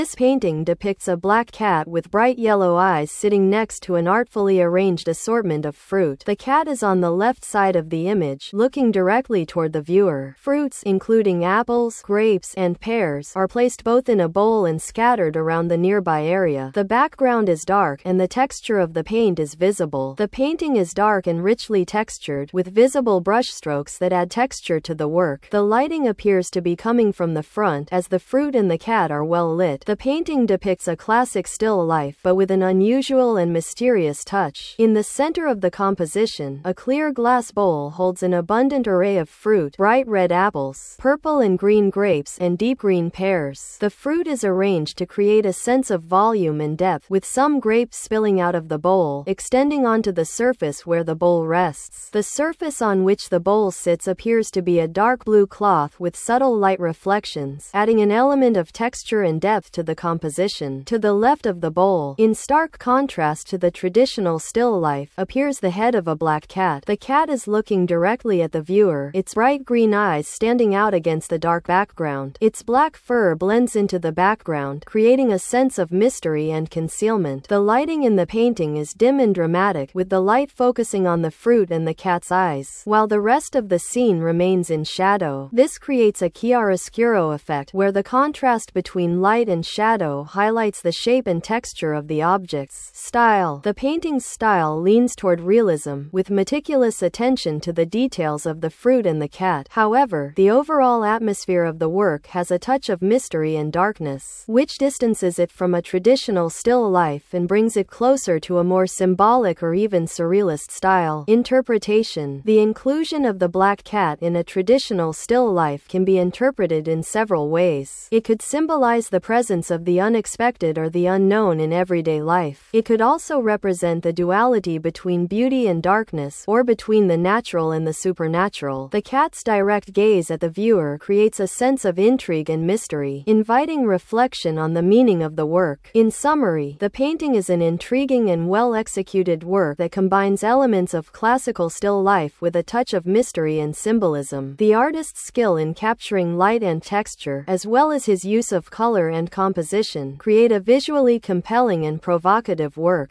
This painting depicts a black cat with bright yellow eyes sitting next to an artfully arranged assortment of fruit. The cat is on the left side of the image, looking directly toward the viewer. Fruits, including apples, grapes, and pears, are placed both in a bowl and scattered around the nearby area. The background is dark, and the texture of the paint is visible. The painting is dark and richly textured, with visible brushstrokes that add texture to the work. The lighting appears to be coming from the front, as the fruit and the cat are well lit. The painting depicts a classic still life, but with an unusual and mysterious touch. In the center of the composition, a clear glass bowl holds an abundant array of fruit: bright red apples, purple and green grapes, and deep green pears. The fruit is arranged to create a sense of volume and depth, with some grapes spilling out of the bowl, extending onto the surface where the bowl rests. The surface on which the bowl sits appears to be a dark blue cloth with subtle light reflections, adding an element of texture and depth to the composition. To the left of the bowl, in stark contrast to the traditional still life, appears the head of a black cat. The cat is looking directly at the viewer, its bright green eyes standing out against the dark background. Its black fur blends into the background, creating a sense of mystery and concealment. The lighting in the painting is dim and dramatic, with the light focusing on the fruit and the cat's eyes, while the rest of the scene remains in shadow. This creates a chiaroscuro effect, where the contrast between light and shadow highlights the shape and texture of the objects. Style. The painting's style leans toward realism, with meticulous attention to the details of the fruit and the cat. However, the overall atmosphere of the work has a touch of mystery and darkness, which distances it from a traditional still life and brings it closer to a more symbolic or even surrealist style. Interpretation. The inclusion of the black cat in a traditional still life can be interpreted in several ways. It could symbolize the presence of the unexpected or the unknown in everyday life. It could also represent the duality between beauty and darkness, or between the natural and the supernatural. The cat's direct gaze at the viewer creates a sense of intrigue and mystery, inviting reflection on the meaning of the work. In summary, the painting is an intriguing and well-executed work that combines elements of classical still life with a touch of mystery and symbolism. The artist's skill in capturing light and texture, as well as his use of color and composition, create a visually compelling and provocative work.